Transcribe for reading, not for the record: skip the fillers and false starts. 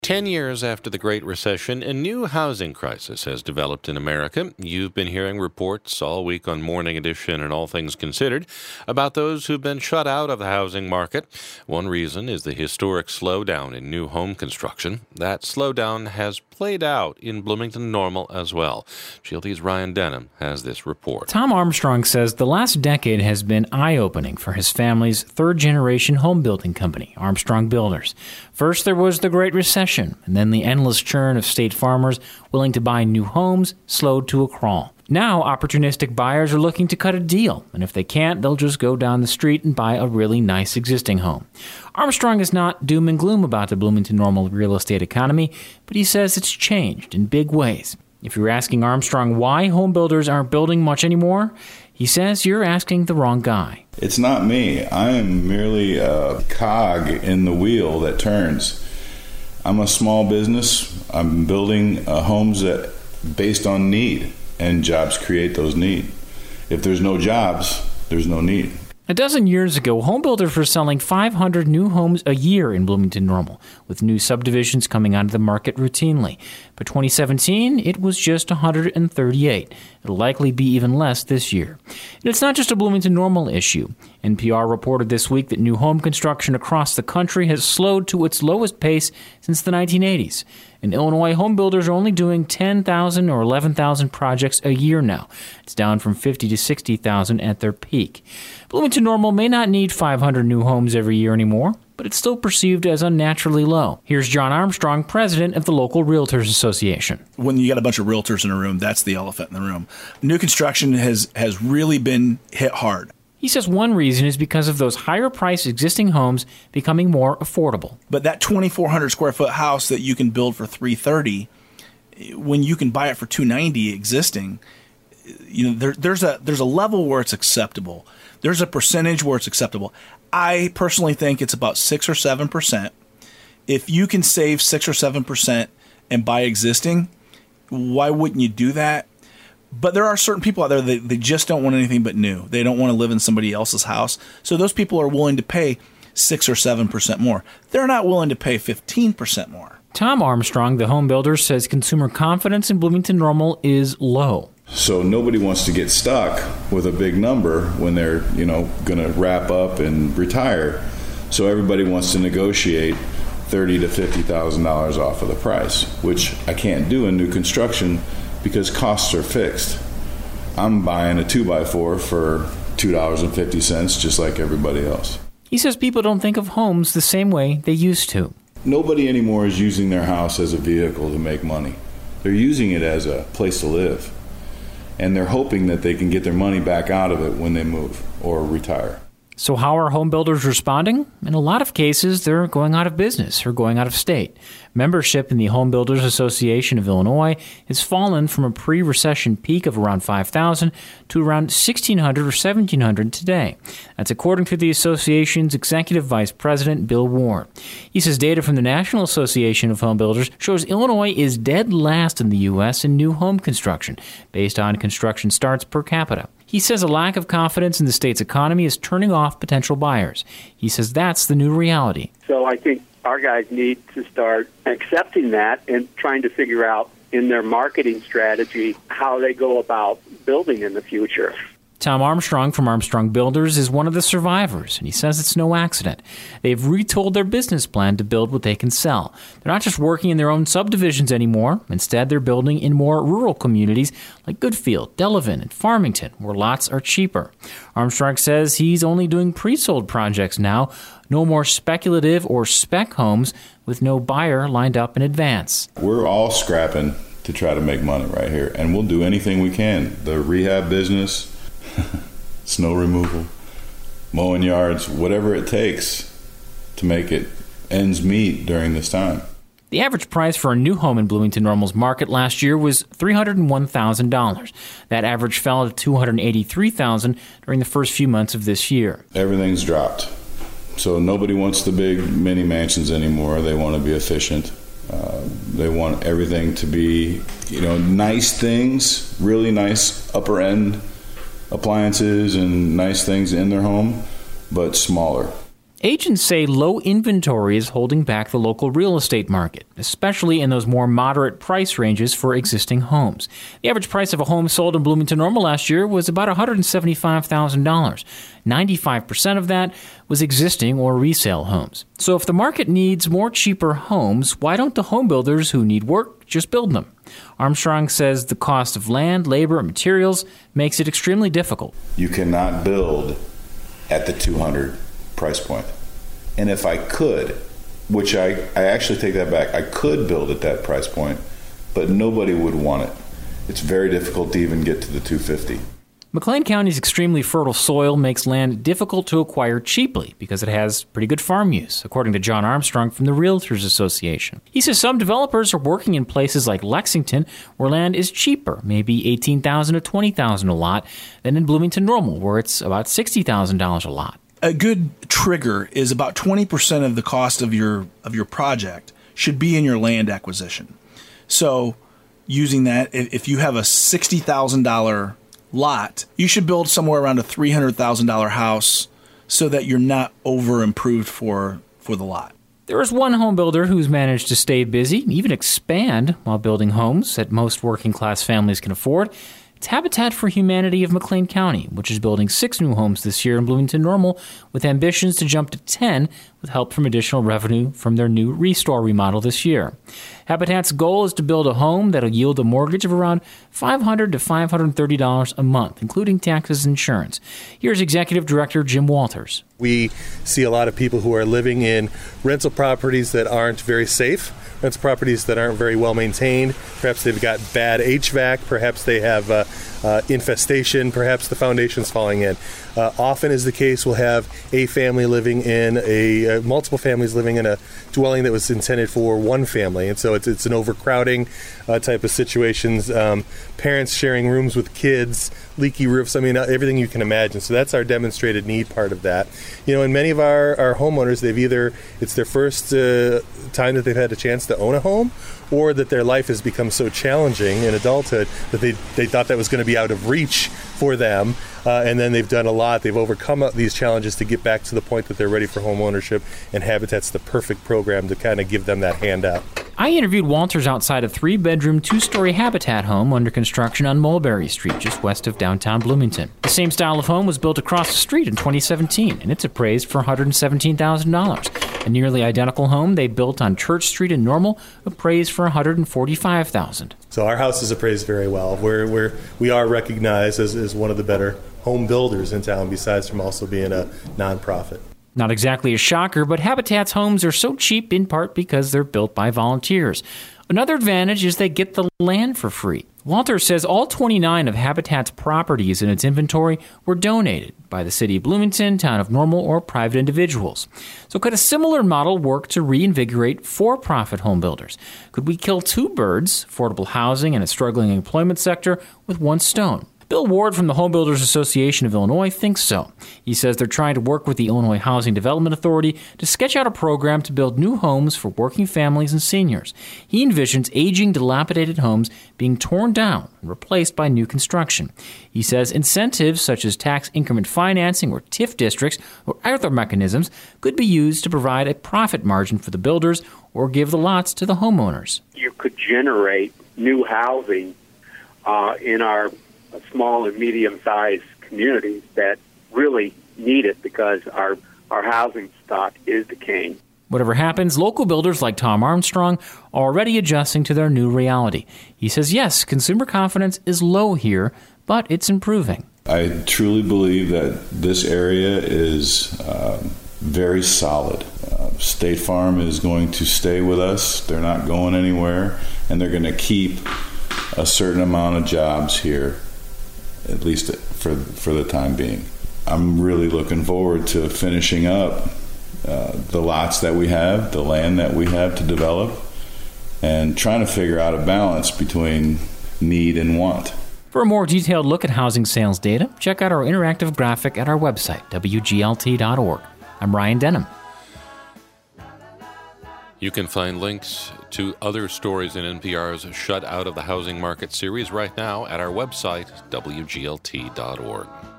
10 years after the Great Recession, a new housing crisis has developed in America. You've been hearing reports all week on Morning Edition and All Things Considered about those who've been shut out of the housing market. One reason is the historic slowdown in new home construction. That slowdown has played out in Bloomington Normal as well. GLT's Ryan Denham has this report. Tom Armstrong says the last decade has been eye-opening for his family's third-generation home building company, Armstrong Builders. First, there was the Great Recession, and then the endless churn of state farmers willing to buy new homes slowed to a crawl. Now, opportunistic buyers are looking to cut a deal, and if they can't, they'll just go down the street and buy a really nice existing home. Armstrong is not doom and gloom about the Bloomington Normal real estate economy, but he says it's changed in big ways. If you're asking Armstrong why home builders aren't building much anymore, he says you're asking the wrong guy. It's not me. I am merely a cog in the wheel that turns. I'm a small business. I'm building homes that based on need, and jobs create those needs. If there's no jobs, there's no need. A dozen years ago, home builders were selling 500 new homes a year in Bloomington Normal, with new subdivisions coming onto the market routinely. By 2017, it was just 138. It'll likely be even less this year. And it's not just a Bloomington Normal issue. NPR reported this week that new home construction across the country has slowed to its lowest pace since the 1980s. In Illinois, home builders are only doing 10,000 or 11,000 projects a year now. It's down from 50 to 60,000 at their peak. Bloomington Normal may not need 500 new homes every year anymore, but it's still perceived as unnaturally low. Here's John Armstrong, president of the local Realtors Association. When you got a bunch of realtors in a room, that's the elephant in the room. New construction has really been hit hard. He says one reason is because of those higher-priced existing homes becoming more affordable. But that 2,400 square foot house that you can build for $330, when you can buy it for $290 existing, there's a level where it's acceptable. There's a percentage where it's acceptable. I personally think it's about 6 or 7%. If you can save 6 or 7% and buy existing, why wouldn't you do that? But there are certain people out there that they just don't want anything but new. They don't want to live in somebody else's house. So those people are willing to pay 6 or 7% more. They're not willing to pay 15% more. Tom Armstrong, the home builder, says consumer confidence in Bloomington Normal is low. So nobody wants to get stuck with a big number when they're, going to wrap up and retire. So everybody wants to negotiate $30,000 to $50,000 off of the price, which I can't do in new construction because costs are fixed. I'm buying a 2x4 for $2.50 just like everybody else. He says people don't think of homes the same way they used to. Nobody anymore is using their house as a vehicle to make money. They're using it as a place to live. And they're hoping that they can get their money back out of it when they move or retire. So how are home builders responding? In a lot of cases, they're going out of business or going out of state. Membership in the Home Builders Association of Illinois has fallen from a pre-recession peak of around 5,000 to around 1,600 or 1,700 today. That's according to the association's executive vice president, Bill Ward. He says data from the National Association of Home Builders shows Illinois is dead last in the U.S. in new home construction, based on construction starts per capita. He says a lack of confidence in the state's economy is turning off potential buyers. He says that's the new reality. So I think our guys need to start accepting that and trying to figure out in their marketing strategy how they go about building in the future. Tom Armstrong from Armstrong Builders is one of the survivors, and he says it's no accident. They've retooled their business plan to build what they can sell. They're not just working in their own subdivisions anymore. Instead, they're building in more rural communities like Goodfield, Delavan, and Farmington, where lots are cheaper. Armstrong says he's only doing pre-sold projects now, no more speculative or spec homes with no buyer lined up in advance. We're all scrapping to try to make money right here, and we'll do anything we can. The rehab business, snow removal, mowing yards, whatever it takes to make it ends meet during this time. The average price for a new home in Bloomington Normal's market last year was $301,000. That average fell to $283,000 during the first few months of this year. Everything's dropped. So nobody wants the big mini mansions anymore. They want to be efficient. They want everything to be, nice things, really nice upper end appliances and nice things in their home, but smaller. Agents say low inventory is holding back the local real estate market, especially in those more moderate price ranges for existing homes. The average price of a home sold in Bloomington Normal last year was about $175,000. 95% of that was existing or resale homes. So if the market needs more cheaper homes, why don't the home builders who need work just build them? Armstrong says the cost of land, labor, and materials makes it extremely difficult. You cannot build at the 200 price point. And if I could, which I actually take that back, I could build at that price point, but nobody would want it. It's very difficult to even get to the 250. McLean County's extremely fertile soil makes land difficult to acquire cheaply because it has pretty good farm use, according to John Armstrong from the Realtors Association. He says some developers are working in places like Lexington where land is cheaper, maybe $18,000 to $20,000 a lot, than in Bloomington Normal, where it's about $60,000 a lot. A good trigger is about 20% of the cost of your project should be in your land acquisition. So using that, if you have a $60,000 lot, you should build somewhere around a $300,000 house so that you're not over improved for the lot. There is one home builder who's managed to stay busy, even expand while building homes that most working class families can afford. It's Habitat for Humanity of McLean County, which is building 6 new homes this year in Bloomington Normal, with ambitions to jump to 10 with help from additional revenue from their new restore remodel this year. Habitat's goal is to build a home that'll yield a mortgage of around $500 to $530 a month, including taxes and insurance. Here's Executive Director Jim Walters. We see a lot of people who are living in rental properties that aren't very safe. Rental properties that aren't very well maintained. Perhaps they've got bad HVAC. Perhaps they have infestation. Perhaps the foundation's falling in. Often is the case, we'll have a family living in multiple families living in a dwelling that was intended for one family, and so it's an overcrowding type of situations. Parents sharing rooms with kids, leaky roofs. I mean, everything you can imagine. So that's our demonstrated need part of that. You know, and many of our homeowners, it's their first time that they've had a chance to own a home, or that their life has become so challenging in adulthood that they thought that was going to be out of reach for them. And then they've done a lot. They've overcome these challenges to get back to the point that they're ready for home ownership, and Habitat's the perfect program to kind of give them that hand out. I interviewed Walters outside a 3-bedroom, 2-story Habitat home under construction on Mulberry Street, just west of downtown Bloomington. The same style of home was built across the street in 2017, and it's appraised for $117,000. A nearly identical home they built on Church Street in Normal, appraised for $145,000. So our house is appraised very well. We are recognized as one of the better home builders in town, besides from also being a nonprofit. Not exactly a shocker, but Habitat's homes are so cheap in part because they're built by volunteers. Another advantage is they get the land for free. Walter says all 29 of Habitat's properties in its inventory were donated by the city of Bloomington, town of Normal, or private individuals. So could a similar model work to reinvigorate for-profit home builders? Could we kill 2 birds, affordable housing and a struggling employment sector, with one stone? Bill Ward from the Home Builders Association of Illinois thinks so. He says they're trying to work with the Illinois Housing Development Authority to sketch out a program to build new homes for working families and seniors. He envisions aging, dilapidated homes being torn down and replaced by new construction. He says incentives such as tax increment financing or TIF districts or other mechanisms could be used to provide a profit margin for the builders or give the lots to the homeowners. You could generate new housing in our small and medium-sized communities that really need it because our housing stock is decaying. Whatever happens, local builders like Tom Armstrong are already adjusting to their new reality. He says, yes, consumer confidence is low here, but it's improving. I truly believe that this area is very solid. State Farm is going to stay with us. They're not going anywhere, and they're going to keep a certain amount of jobs here, at least for the time being. I'm really looking forward to finishing up the lots that we have, the land that we have to develop, and trying to figure out a balance between need and want. For a more detailed look at housing sales data, check out our interactive graphic at our website, WGLT.org. I'm Ryan Denham. You can find links to other stories in NPR's Shut Out of the Housing Market series right now at our website, WGLT.org.